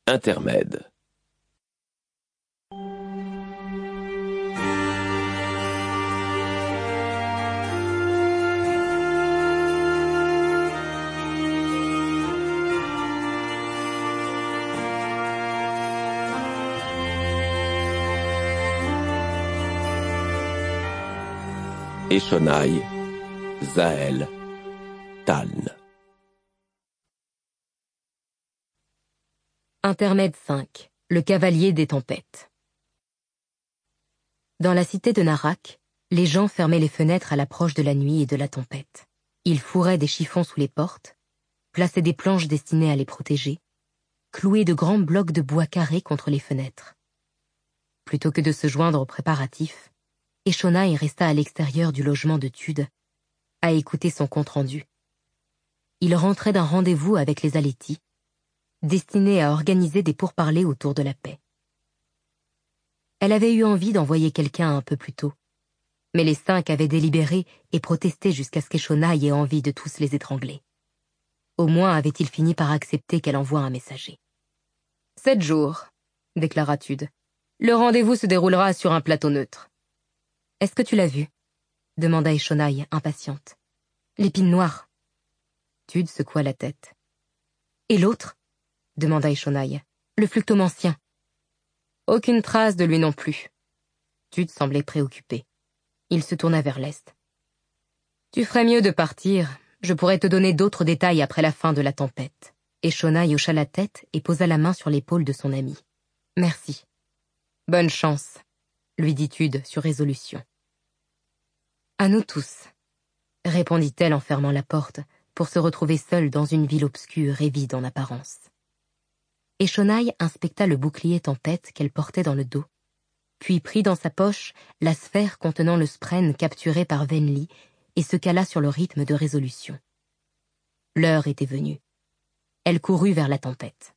Intermède. Eshonai, Zaël, Taln. Intermède 5. Le cavalier des tempêtes. Dans la cité de Narak, les gens fermaient les fenêtres à l'approche de la nuit et de la tempête. Ils fourraient des chiffons sous les portes, plaçaient des planches destinées à les protéger, clouaient de grands blocs de bois carrés contre les fenêtres. Plutôt que de se joindre aux préparatifs, Eshonai resta à l'extérieur du logement de Tude, à écouter son compte-rendu. Il rentrait d'un rendez-vous avec les Alétis, destiné à organiser des pourparlers autour de la paix. Elle avait eu envie d'envoyer quelqu'un un peu plus tôt, mais les 5 avaient délibéré et protesté jusqu'à ce qu'Eshonai ait envie de tous les étrangler. Au moins avait-il fini par accepter qu'elle envoie un messager. « 7 jours, déclara Tude. Le rendez-vous se déroulera sur un plateau neutre. » « Est-ce que tu l'as vu ?» demanda Eshonai, impatiente. « L'épine noire. » Tude secoua la tête. « Et l'autre ?» demanda Eshonai. « Le fluctomancien. » Aucune trace de lui non plus. Tude semblait préoccupé. Il se tourna vers l'est. « Tu ferais mieux de partir. Je pourrais te donner d'autres détails après la fin de la tempête. » Eshonai hocha la tête et posa la main sur l'épaule de son ami. « Merci. »« Bonne chance, » lui dit Tude sur résolution. « À nous tous, » répondit-elle en fermant la porte pour se retrouver seule dans une ville obscure et vide en apparence. Eshonai inspecta le bouclier tempête qu'elle portait dans le dos, puis prit dans sa poche la sphère contenant le spren capturé par Venli et se cala sur le rythme de résolution. L'heure était venue. Elle courut vers la tempête.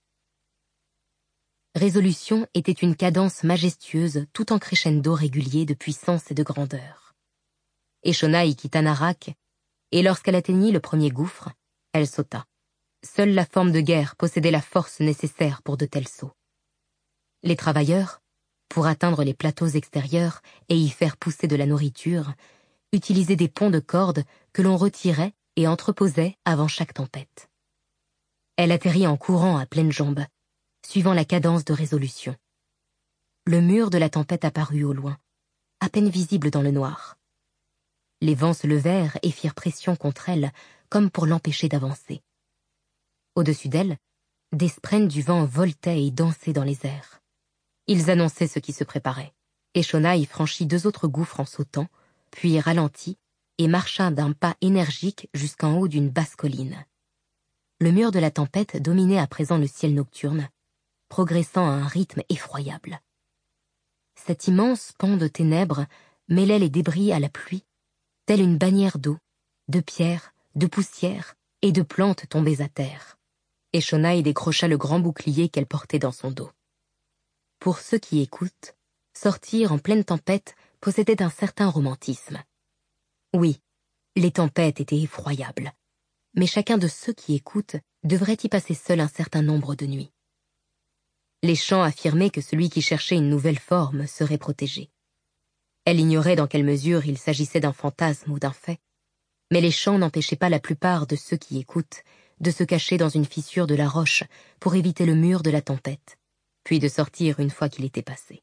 Résolution était une cadence majestueuse tout en crescendo régulier de puissance et de grandeur. Eshonai quitta Narak, et lorsqu'elle atteignit le premier gouffre, elle sauta. Seule la forme de guerre possédait la force nécessaire pour de tels sauts. Les travailleurs, pour atteindre les plateaux extérieurs et y faire pousser de la nourriture, utilisaient des ponts de cordes que l'on retirait et entreposait avant chaque tempête. Elle atterrit en courant à pleines jambes, suivant la cadence de résolution. Le mur de la tempête apparut au loin, à peine visible dans le noir. Les vents se levèrent et firent pression contre elle, comme pour l'empêcher d'avancer. Au-dessus d'elle, des sprens du vent voletaient et dansaient dans les airs. Ils annonçaient ce qui se préparait. Eshonai franchit 2 autres gouffres en sautant, puis ralentit et marcha d'un pas énergique jusqu'en haut d'une basse colline. Le mur de la tempête dominait à présent le ciel nocturne, progressant à un rythme effroyable. Cet immense pan de ténèbres mêlait les débris à la pluie, telle une bannière d'eau, de pierres, de poussière et de plantes tombées à terre. Eshonai décrocha le grand bouclier qu'elle portait dans son dos. Pour ceux qui écoutent, sortir en pleine tempête possédait un certain romantisme. Oui, les tempêtes étaient effroyables, mais chacun de ceux qui écoutent devrait y passer seul un certain nombre de nuits. Les chants affirmaient que celui qui cherchait une nouvelle forme serait protégé. Elle ignorait dans quelle mesure il s'agissait d'un fantasme ou d'un fait, mais les chants n'empêchaient pas la plupart de ceux qui écoutent de se cacher dans une fissure de la roche pour éviter le mur de la tempête, puis de sortir une fois qu'il était passé.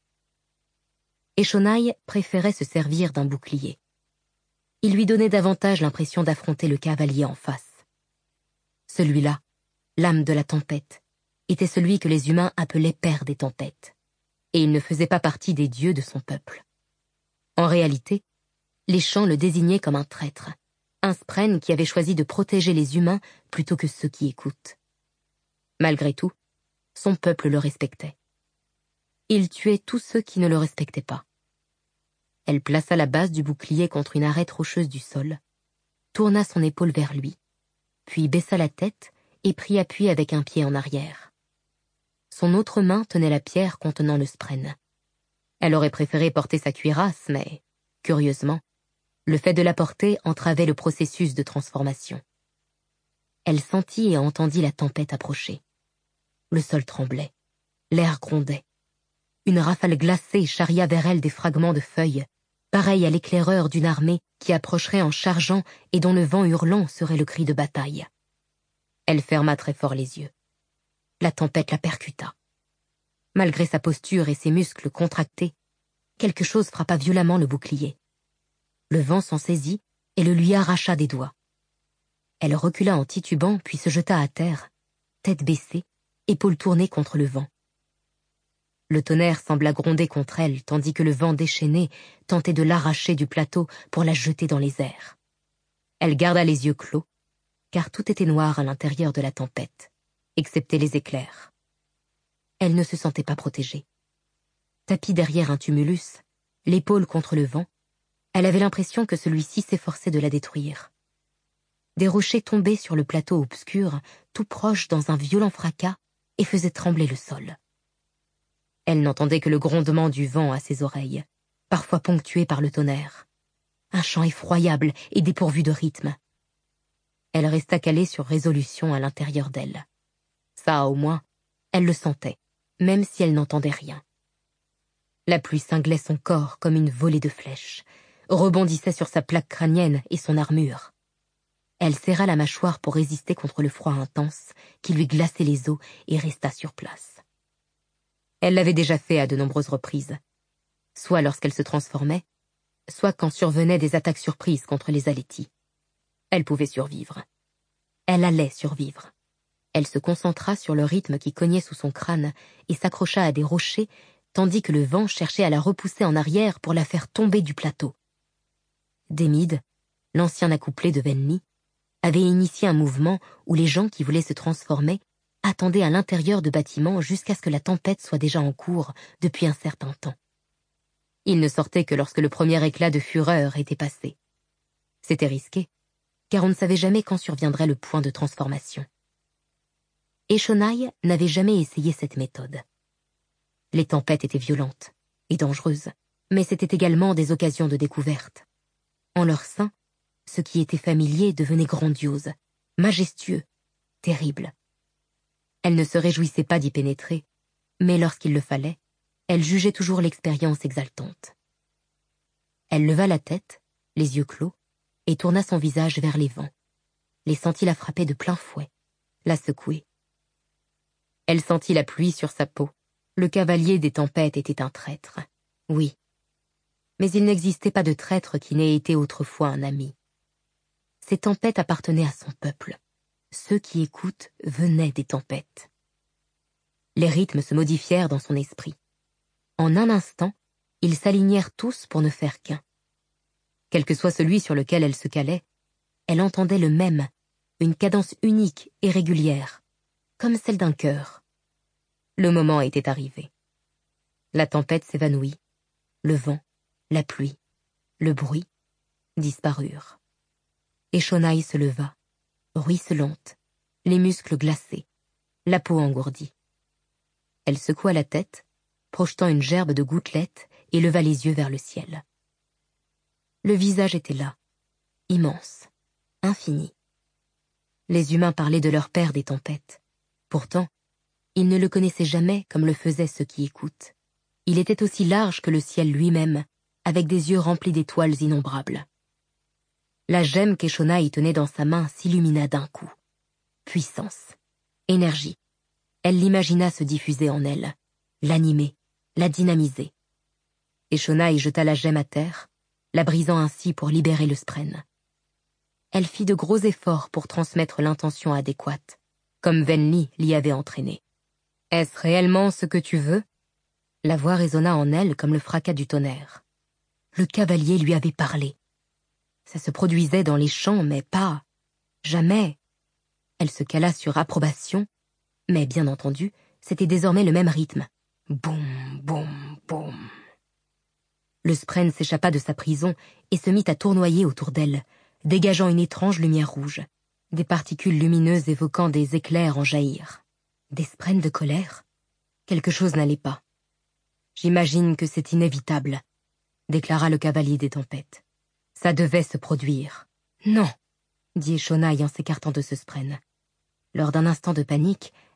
Eshonai préférait se servir d'un bouclier. Il lui donnait davantage l'impression d'affronter le cavalier en face. Celui-là, l'âme de la tempête, était celui que les humains appelaient père des tempêtes, et il ne faisait pas partie des dieux de son peuple. En réalité, les chants le désignaient comme un traître, un spren qui avait choisi de protéger les humains plutôt que ceux qui écoutent. Malgré tout, son peuple le respectait. Il tuait tous ceux qui ne le respectaient pas. Elle plaça la base du bouclier contre une arête rocheuse du sol, tourna son épaule vers lui, puis baissa la tête et prit appui avec un pied en arrière. Son autre main tenait la pierre contenant le spren. Elle aurait préféré porter sa cuirasse, mais, curieusement, le fait de la porter entravait le processus de transformation. Elle sentit et entendit la tempête approcher. Le sol tremblait. l'air grondait. Une rafale glacée charria vers elle des fragments de feuilles, pareils à l'éclaireur d'une armée qui approcherait en chargeant et dont le vent hurlant serait le cri de bataille. Elle ferma très fort les yeux. La tempête la percuta. Malgré sa posture et ses muscles contractés, quelque chose frappa violemment le bouclier. Le vent s'en saisit et le lui arracha des doigts. Elle recula en titubant puis se jeta à terre, tête baissée, épaules tournées contre le vent. Le tonnerre sembla gronder contre elle tandis que le vent déchaîné tentait de l'arracher du plateau pour la jeter dans les airs. Elle garda les yeux clos, car tout était noir à l'intérieur de la tempête, excepté les éclairs. Elle ne se sentait pas protégée. Tapie derrière un tumulus, l'épaule contre le vent, elle avait l'impression que celui-ci s'efforçait de la détruire. Des rochers tombaient sur le plateau obscur, tout proche dans un violent fracas, et faisaient trembler le sol. Elle n'entendait que le grondement du vent à ses oreilles, parfois ponctué par le tonnerre. Un chant effroyable et dépourvu de rythme. Elle resta calée sur résolution à l'intérieur d'elle. Ça, au moins, elle le sentait, même si elle n'entendait rien. La pluie cinglait son corps comme une volée de flèches, rebondissait sur sa plaque crânienne et son armure. Elle serra la mâchoire pour résister contre le froid intense qui lui glaçait les os et resta sur place. Elle l'avait déjà fait à de nombreuses reprises, soit lorsqu'elle se transformait, soit quand survenaient des attaques surprises contre les Alethi. Elle pouvait survivre. Elle allait survivre. Elle se concentra sur le rythme qui cognait sous son crâne et s'accrocha à des rochers tandis que le vent cherchait à la repousser en arrière pour la faire tomber du plateau. Démide, l'ancien accouplé de Venli, avait initié un mouvement où les gens qui voulaient se transformer attendaient à l'intérieur de bâtiments jusqu'à ce que la tempête soit déjà en cours depuis un certain temps. Ils ne sortaient que lorsque le premier éclat de fureur était passé. C'était risqué, car on ne savait jamais quand surviendrait le point de transformation. Eshonai n'avait jamais essayé cette méthode. Les tempêtes étaient violentes et dangereuses, mais c'était également des occasions de découverte. En leur sein, ce qui était familier devenait grandiose, majestueux, terrible. Elle ne se réjouissait pas d'y pénétrer, mais lorsqu'il le fallait, elle jugeait toujours l'expérience exaltante. Elle leva la tête, les yeux clos, et tourna son visage vers les vents, les sentit la frapper de plein fouet, la secouer. Elle sentit la pluie sur sa peau. Le cavalier des tempêtes était un traître, oui. Mais il n'existait pas de traître qui n'ait été autrefois un ami. Ces tempêtes appartenaient à son peuple. Ceux qui écoutent venaient des tempêtes. Les rythmes se modifièrent dans son esprit. En un instant, ils s'alignèrent tous pour ne faire qu'un. Quel que soit celui sur lequel elle se calait, elle entendait le même, une cadence unique et régulière, comme celle d'un chœur. Le moment était arrivé. La tempête s'évanouit. Le vent, la pluie, le bruit disparurent. Eshonai se leva, ruisselante, les muscles glacés, la peau engourdie. Elle secoua la tête, projetant une gerbe de gouttelettes et leva les yeux vers le ciel. Le visage était là, immense, infini. Les humains parlaient de leur père des tempêtes. Pourtant, ils ne le connaissaient jamais comme le faisaient ceux qui écoutent. Il était aussi large que le ciel lui-même, avec des yeux remplis d'étoiles innombrables. La gemme qu'Eshonai tenait dans sa main s'illumina d'un coup. Puissance, énergie. Elle l'imagina se diffuser en elle, l'animer, la dynamiser. Eshonai jeta la gemme à terre, la brisant ainsi pour libérer le spren. Elle fit de gros efforts pour transmettre l'intention adéquate, comme Venli l'y avait entraîné. « Est-ce réellement ce que tu veux ?» La voix résonna en elle comme le fracas du tonnerre. Le cavalier lui avait parlé. Ça se produisait dans les champs, mais pas... jamais. Elle se cala sur approbation, mais bien entendu, c'était désormais le même rythme. Boum, boum, boum. Le spren s'échappa de sa prison et se mit à tournoyer autour d'elle, dégageant une étrange lumière rouge, des particules lumineuses évoquant des éclairs en jaillir. Des sprens de colère? Quelque chose n'allait pas. « J'imagine que c'est inévitable », déclara le cavalier des tempêtes. « Ça devait se produire. »« Non », dit Eshonai en s'écartant de ce spren. Lors d'un instant de panique,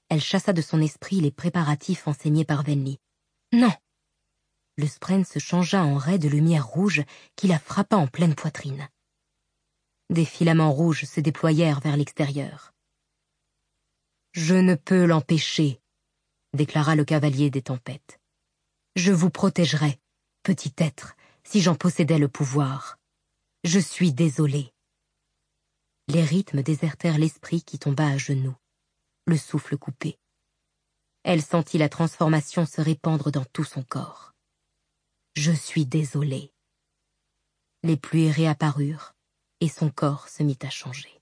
elle chassa de son esprit les préparatifs enseignés par Venli. Non! Le spren se changea en raie de lumière rouge qui la frappa en pleine poitrine. Des filaments rouges se déployèrent vers l'extérieur. « Je ne peux l'empêcher, » déclara le cavalier des tempêtes. « Je vous protégerai, petit être, si j'en possédais le pouvoir. Je suis désolé. » Les rythmes désertèrent l'esprit qui tomba à genoux, le souffle coupé. Elle sentit la transformation se répandre dans tout son corps. « Je suis désolé. » Les pluies réapparurent et son corps se mit à changer.